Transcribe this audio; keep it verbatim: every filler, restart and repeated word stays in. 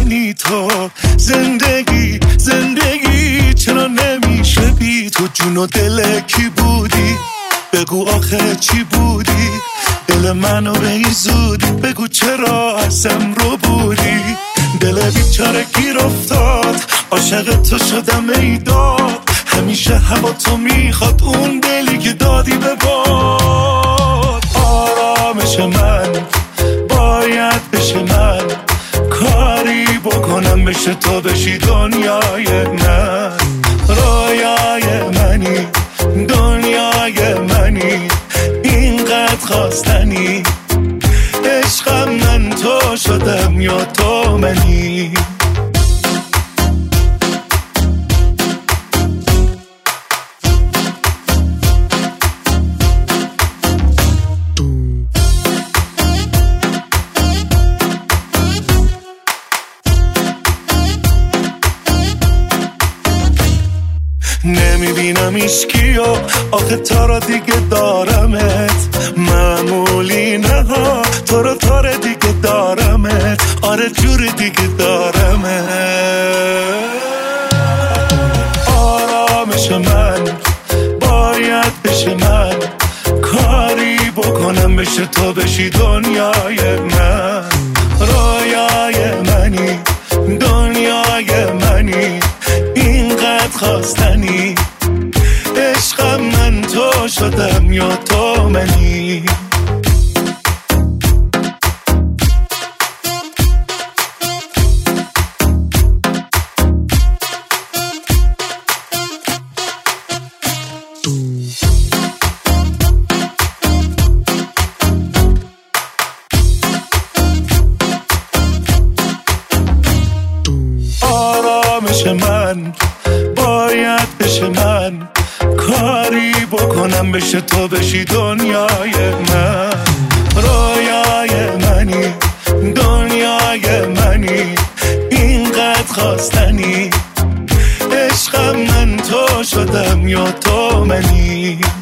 منی تو. زندگی زندگی چرا نمیشه بی تو؟ جون و دل کی بودی؟ بگو آخه چی بودی؟ دل منو به این زودی بگو چرا ازم رو بودی؟ دل بیچاره گیر افتاد عاشق تو شدم ای داد. همیشه هوا تو میخواد اون دلی که دادی به باد. آرامش من باید بشه من، کاری بکنم بشه تو بشی دنیای من. رویای منی دنیای منی اینقدر خواستنی، عشقم من تو شدم یا تو منی. نمیبینم ایشکیو آخه تا را دیگه دارمت، معمولی نه ها تو رو تاره دیگه دارمت. آره جور دیگه دارمت. آرامش من باید بشه من، کاری بکنم بشه تو بشی دنیای من. رویای منی دنیای منی اینقدر خواستنی، عشقم من تو شدم یا تو منی. آرامش من باید بشه من، کاری بکنم بشه تو بشی دنیای من. رویای منی دنیای منی اینقدر خواستنی، عشقم من تو شدم یا تو منی.